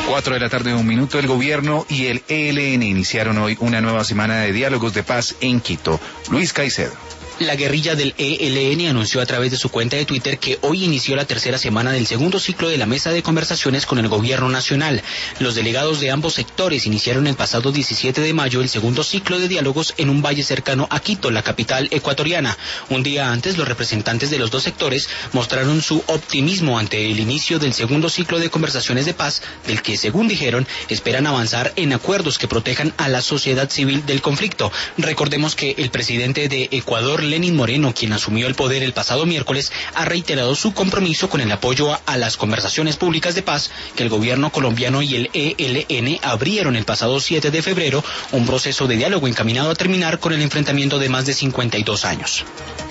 4 de la tarde, 1 minuto. El gobierno y el ELN iniciaron hoy una nueva semana de diálogos de paz en Quito. Luis Caicedo. La guerrilla del ELN anunció a través de su cuenta de Twitter que hoy inició la tercera semana del segundo ciclo de la mesa de conversaciones con el gobierno nacional. Los delegados de ambos sectores iniciaron el pasado 17 de mayo el segundo ciclo de diálogos en un valle cercano a Quito, la capital ecuatoriana. Un día antes, los representantes de los dos sectores mostraron su optimismo ante el inicio del segundo ciclo de conversaciones de paz, del que, según dijeron, esperan avanzar en acuerdos que protejan a la sociedad civil del conflicto. Recordemos que el presidente de Ecuador, Lenín Moreno, quien asumió el poder el pasado miércoles, ha reiterado su compromiso con el apoyo a las conversaciones públicas de paz que el gobierno colombiano y el ELN abrieron el pasado 7 de febrero, un proceso de diálogo encaminado a terminar con el enfrentamiento de más de 52 años.